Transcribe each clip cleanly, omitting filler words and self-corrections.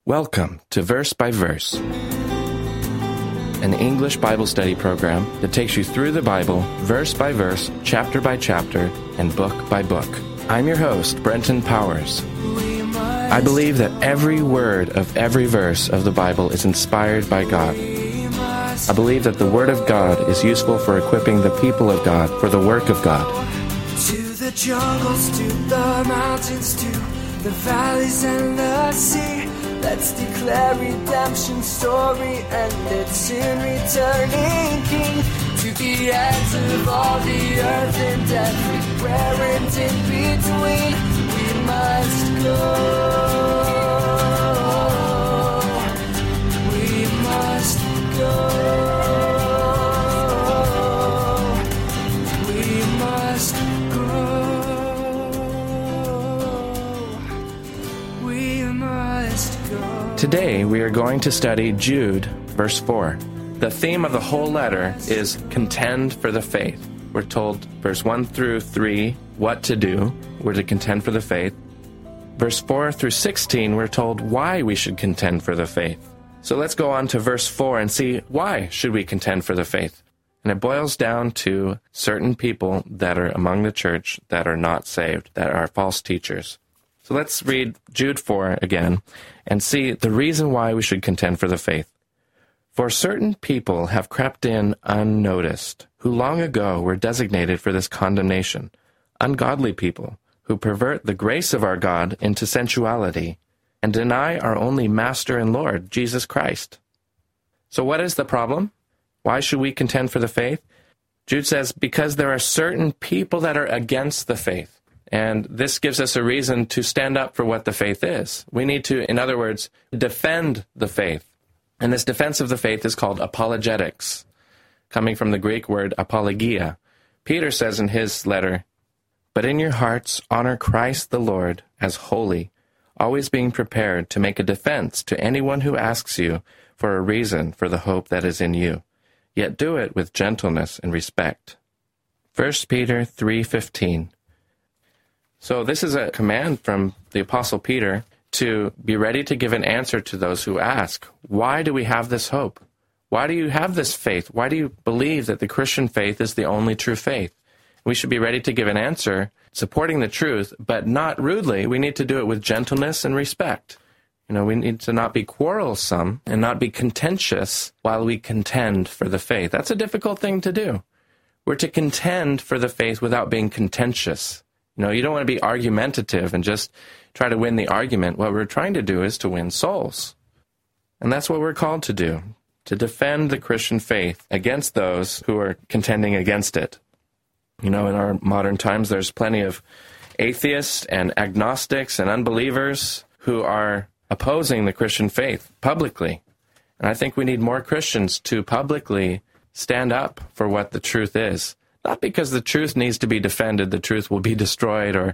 Welcome to Verse by Verse, an English Bible study program that takes you through the Bible, verse by verse, chapter by chapter, and book by book. I'm your host, Brenton Powers. I believe that every word of every verse of the Bible is inspired by God. I believe that the Word of God is useful for equipping the people of God for the work of God. To the jungles, to the mountains, to the valleys and the sea, let's declare redemption's story and its soon returning King. To the ends of all the earth and everywhere and in between, we must go. We must go. We must go. We must go. Today we are going to study Jude, verse 4. The theme of the whole letter is contend for the faith. We're told, verse 1 through 3, what to do. We're to contend for the faith. Verse 4 through 16, we're told why we should contend for the faith. So let's go on to verse 4 and see why should we contend for the faith. And it boils down to certain people that are among the church that are not saved, that are false teachers. So let's read Jude 4 again and see the reason why we should contend for the faith. For certain people have crept in unnoticed, who long ago were designated for this condemnation, ungodly people who pervert the grace of our God into sensuality and deny our only Master and Lord, Jesus Christ. So what is the problem? Why should we contend for the faith? Jude says, because there are certain people that are against the faith. And this gives us a reason to stand up for what the faith is. We need to, in other words, defend the faith. And this defense of the faith is called apologetics, coming from the Greek word apologia. Peter says in his letter, but in your hearts honor Christ the Lord as holy, always being prepared to make a defense to anyone who asks you for a reason for the hope that is in you, yet do it with gentleness and respect. 1 Peter 3:15. So this is a command from the Apostle Peter to be ready to give an answer to those who ask, why do we have this hope? Why do you have this faith? Why do you believe that the Christian faith is the only true faith? We should be ready to give an answer supporting the truth, but not rudely. We need to do it with gentleness and respect. We need to not be quarrelsome and not be contentious while we contend for the faith. That's a difficult thing to do. We're to contend for the faith without being contentious. You don't want to be argumentative and just try to win the argument. What we're trying to do is to win souls. And that's what we're called to do, to defend the Christian faith against those who are contending against it. In our modern times, there's plenty of atheists and agnostics and unbelievers who are opposing the Christian faith publicly. And I think we need more Christians to publicly stand up for what the truth is. Not because the truth needs to be defended, the truth will be destroyed, or,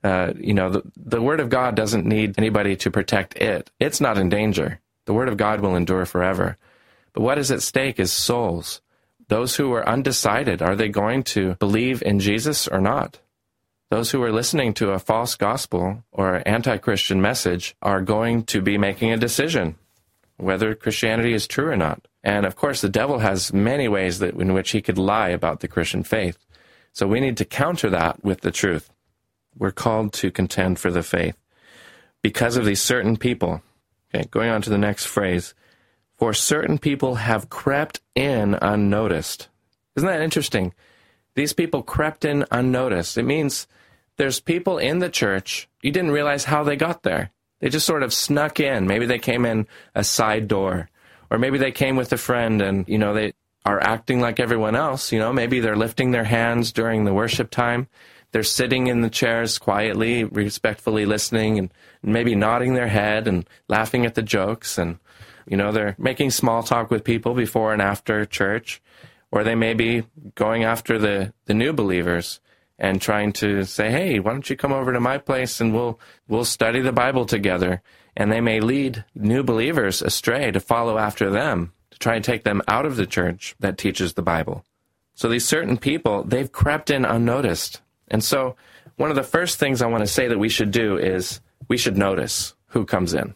the Word of God doesn't need anybody to protect it. It's not in danger. The Word of God will endure forever. But what is at stake is souls. Those who are undecided, are they going to believe in Jesus or not? Those who are listening to a false gospel or anti-Christian message are going to be making a decision whether Christianity is true or not. And of course, the devil has many ways in which he could lie about the Christian faith. So we need to counter that with the truth. We're called to contend for the faith because of these certain people. Okay, going on to the next phrase. For certain people have crept in unnoticed. Isn't that interesting? These people crept in unnoticed. It means there's people in the church, you didn't realize how they got there. They just sort of snuck in. Maybe they came in a side door. Or maybe they came with a friend and, they are acting like everyone else. Maybe they're lifting their hands during the worship time. They're sitting in the chairs quietly, respectfully listening, and maybe nodding their head and laughing at the jokes. And, they're making small talk with people before and after church. Or they may be going after the new believers and trying to say, hey, why don't you come over to my place and we'll study the Bible together. And they may lead new believers astray to follow after them, to try and take them out of the church that teaches the Bible. So these certain people, they've crept in unnoticed. And so one of the first things I want to say that we should do is we should notice who comes in.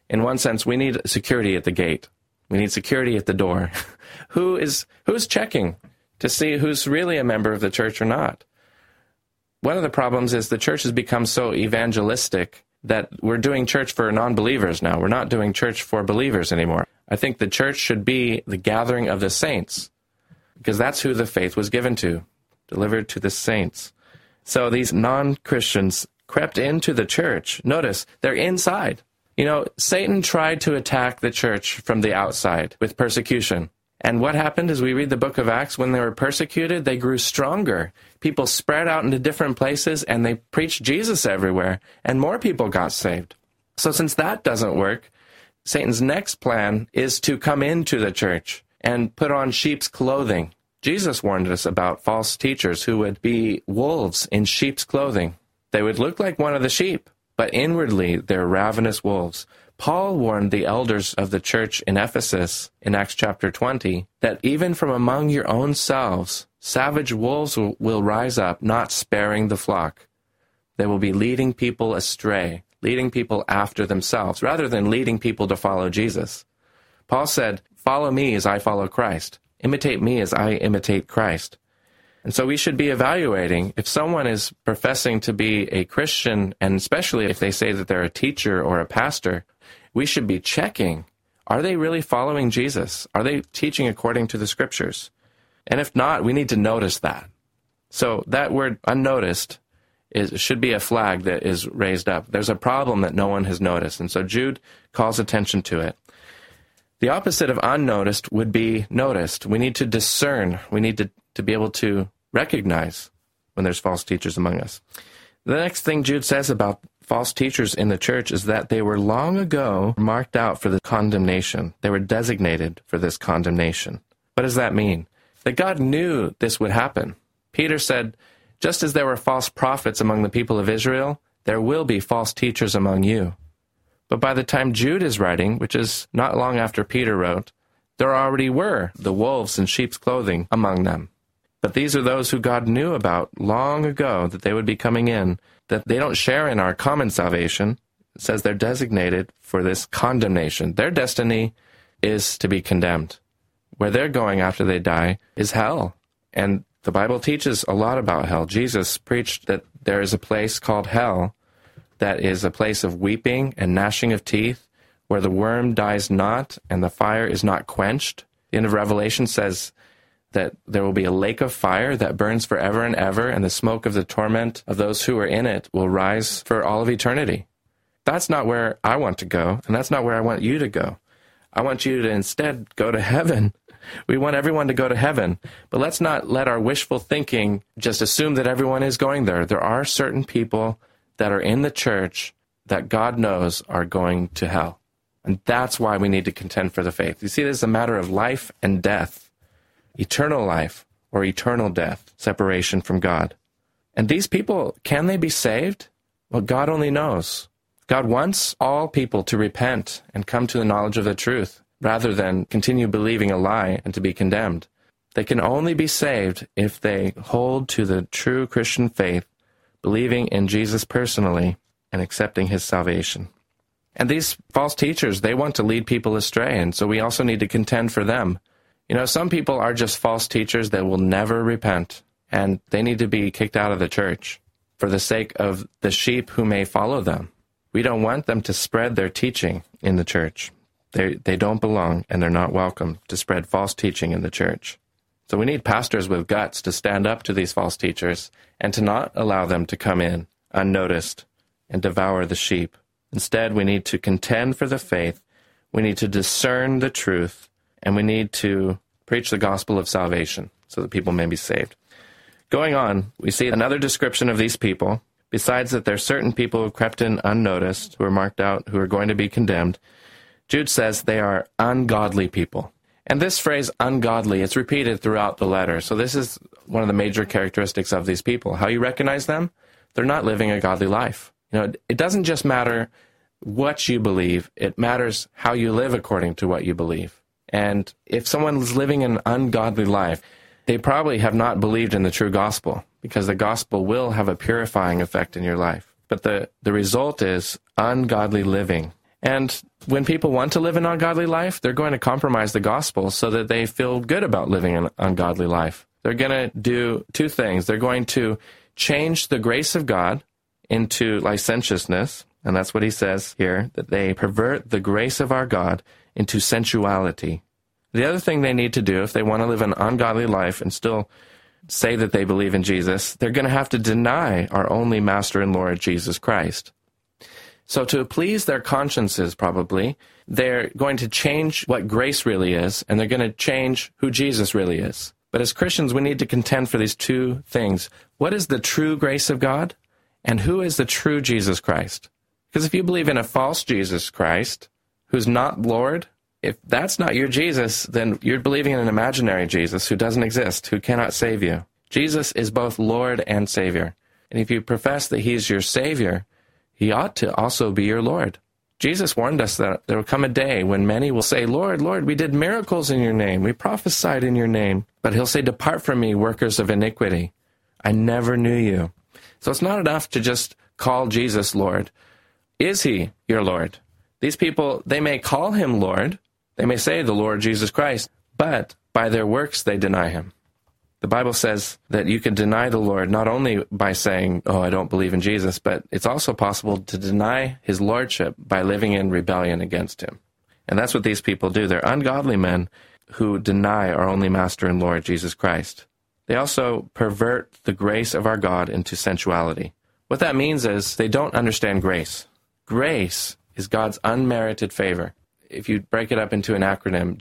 In one sense, we need security at the gate. We need security at the door. Who's checking to see who's really a member of the church or not? One of the problems is the church has become so evangelistic that we're doing church for non-believers now. We're not doing church for believers anymore. I think the church should be the gathering of the saints, because that's who the faith was given to, delivered to the saints. So these non-Christians crept into the church. Notice, they're inside. Satan tried to attack the church from the outside with persecution. And what happened as we read the book of Acts, when they were persecuted, they grew stronger. People spread out into different places, and they preached Jesus everywhere, and more people got saved. So since that doesn't work, Satan's next plan is to come into the church and put on sheep's clothing. Jesus warned us about false teachers who would be wolves in sheep's clothing. They would look like one of the sheep, but inwardly they're ravenous wolves. Paul warned the elders of the church in Ephesus in Acts chapter 20 that even from among your own selves, savage wolves will rise up, not sparing the flock. They will be leading people astray, leading people after themselves, rather than leading people to follow Jesus. Paul said, "Follow me as I follow Christ. Imitate me as I imitate Christ." And so we should be evaluating if someone is professing to be a Christian, and especially if they say that they're a teacher or a pastor, we should be checking, are they really following Jesus? Are they teaching according to the Scriptures? And if not, we need to notice that. So that word unnoticed should be a flag that is raised up. There's a problem that no one has noticed, and so Jude calls attention to it. The opposite of unnoticed would be noticed. We need to discern. We need to be able to recognize when there's false teachers among us. The next thing Jude says about false teachers in the church is that they were long ago marked out for the condemnation. They were designated for this condemnation. What does that mean? That God knew this would happen. Peter said, just as there were false prophets among the people of Israel, there will be false teachers among you. But by the time Jude is writing, which is not long after Peter wrote, there already were the wolves in sheep's clothing among them. But these are those who God knew about long ago that they would be coming in, that they don't share in our common salvation. It says they're designated for this condemnation. Their destiny is to be condemned. Where they're going after they die is hell. And the Bible teaches a lot about hell. Jesus preached that there is a place called hell that is a place of weeping and gnashing of teeth, where the worm dies not and the fire is not quenched. The end of Revelation says that there will be a lake of fire that burns forever and ever, and the smoke of the torment of those who are in it will rise for all of eternity. That's not where I want to go, and that's not where I want you to go. I want you to instead go to heaven. We want everyone to go to heaven, but let's not let our wishful thinking just assume that everyone is going there. There are certain people that are in the church that God knows are going to hell, and that's why we need to contend for the faith. You see, this is a matter of life and death. Eternal life or eternal death, separation from God. And these people, can they be saved? Well, God only knows. God wants all people to repent and come to the knowledge of the truth, rather than continue believing a lie and to be condemned. They can only be saved if they hold to the true Christian faith, believing in Jesus personally and accepting his salvation. And these false teachers, they want to lead people astray, and so we also need to contend for them. Some people are just false teachers that will never repent, and they need to be kicked out of the church for the sake of the sheep who may follow them. We don't want them to spread their teaching in the church. They don't belong, and they're not welcome to spread false teaching in the church. So we need pastors with guts to stand up to these false teachers and to not allow them to come in unnoticed and devour the sheep. Instead, we need to contend for the faith. We need to discern the truth. And we need to preach the gospel of salvation so that people may be saved. Going on, we see another description of these people. Besides that there are certain people who crept in unnoticed, who are marked out, who are going to be condemned, Jude says they are ungodly people. And this phrase, ungodly, it's repeated throughout the letter. So this is one of the major characteristics of these people. How you recognize them? They're not living a godly life. It doesn't just matter what you believe. It matters how you live according to what you believe. And if someone is living an ungodly life, they probably have not believed in the true gospel, because the gospel will have a purifying effect in your life. But the result is ungodly living. And when people want to live an ungodly life, they're going to compromise the gospel so that they feel good about living an ungodly life. They're going to do two things. They're going to change the grace of God into licentiousness, and that's what he says here, that they pervert the grace of our God into sensuality. The other thing they need to do if they want to live an ungodly life and still say that they believe in Jesus, they're going to have to deny our only Master and Lord, Jesus Christ. So to please their consciences, probably, they're going to change what grace really is, and they're going to change who Jesus really is. But as Christians, we need to contend for these two things. What is the true grace of God? And who is the true Jesus Christ? Because if you believe in a false Jesus Christ, who's not Lord, if that's not your Jesus, then you're believing in an imaginary Jesus who doesn't exist, who cannot save you. Jesus is both Lord and Savior. And if you profess that he's your Savior, he ought to also be your Lord. Jesus warned us that there will come a day when many will say, Lord, Lord, we did miracles in your name. We prophesied in your name. But he'll say, depart from me, workers of iniquity. I never knew you. So it's not enough to just call Jesus Lord. Is he your Lord? These people, they may call him Lord. They may say the Lord Jesus Christ, but by their works they deny him. The Bible says that you can deny the Lord not only by saying, oh, I don't believe in Jesus, but it's also possible to deny his lordship by living in rebellion against him. And that's what these people do. They're ungodly men who deny our only Master and Lord, Jesus Christ. They also pervert the grace of our God into sensuality. What that means is they don't understand grace. Grace is God's unmerited favor. If you break it up into an acronym,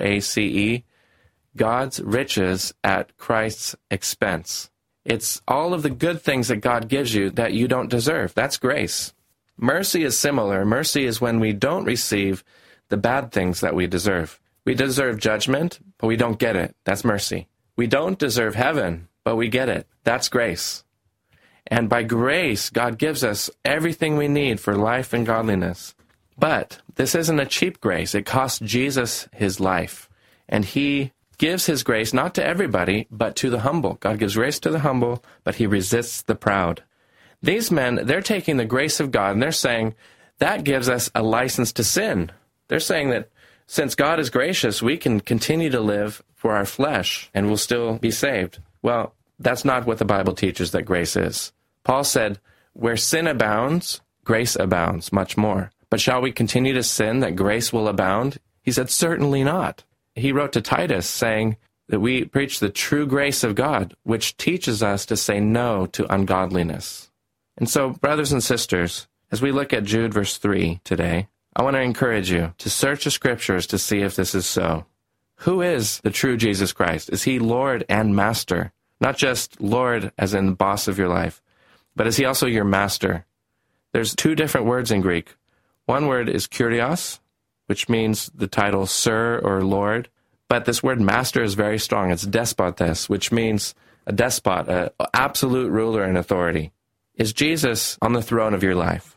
GRACE, God's riches at Christ's expense. It's all of the good things that God gives you that you don't deserve. That's grace. Mercy is similar. Mercy is when we don't receive the bad things that we deserve. We deserve judgment, but we don't get it. That's mercy. We don't deserve heaven, but we get it. That's grace. And by grace, God gives us everything we need for life and godliness. But this isn't a cheap grace. It cost Jesus his life. And he gives his grace not to everybody, but to the humble. God gives grace to the humble, but he resists the proud. These men, they're taking the grace of God, and they're saying, that gives us a license to sin. They're saying that since God is gracious, we can continue to live for our flesh, and we'll still be saved. Well, that's not what the Bible teaches that grace is. Paul said, where sin abounds, grace abounds much more. But shall we continue to sin that grace will abound? He said, certainly not. He wrote to Titus saying that we preach the true grace of God, which teaches us to say no to ungodliness. And so, brothers and sisters, as we look at Jude verse 3 today, I want to encourage you to search the Scriptures to see if this is so. Who is the true Jesus Christ? Is he Lord and Master? Not just Lord as in the boss of your life, but is he also your Master? There's two different words in Greek. One word is kurios, which means the title Sir or Lord. But this word master is very strong. It's despotes, which means a despot, an absolute ruler and authority. Is Jesus on the throne of your life?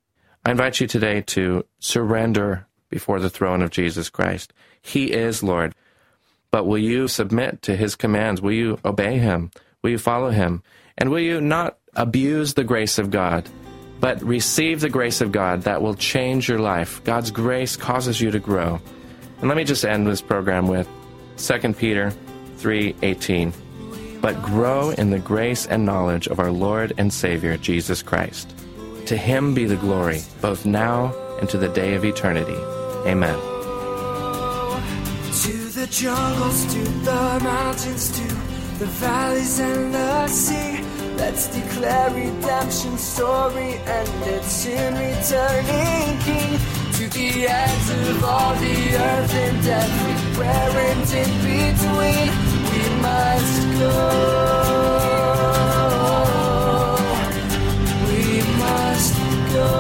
I invite you today to surrender before the throne of Jesus Christ. He is Lord. But will you submit to his commands? Will you obey him? Will you follow him? And will you not abuse the grace of God, but receive the grace of God that will change your life? God's grace causes you to grow. And let me just end this program with 2 Peter 3:18. But grow in the grace and knowledge of our Lord and Savior, Jesus Christ. To him be the glory, both now and to the day of eternity. Amen. To the jungles, to the mountains, to the valleys and the sea, let's declare redemption's story and its soon returning King. To the ends of all the earth and everywhere and in between, we must go. We must go.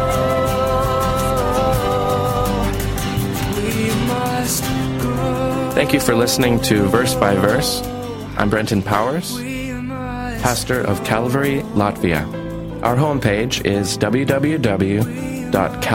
We must go. Thank you for listening to Verse by Verse. I'm Brenton Powers, pastor of Calvary, Latvia. Our homepage is www.calvary.lv,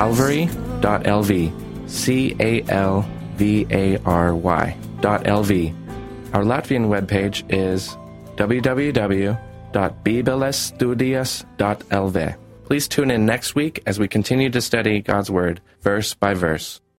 CALVARY.lv. Our Latvian webpage is www.bibelestudias.lv. Please tune in next week as we continue to study God's Word, verse by verse.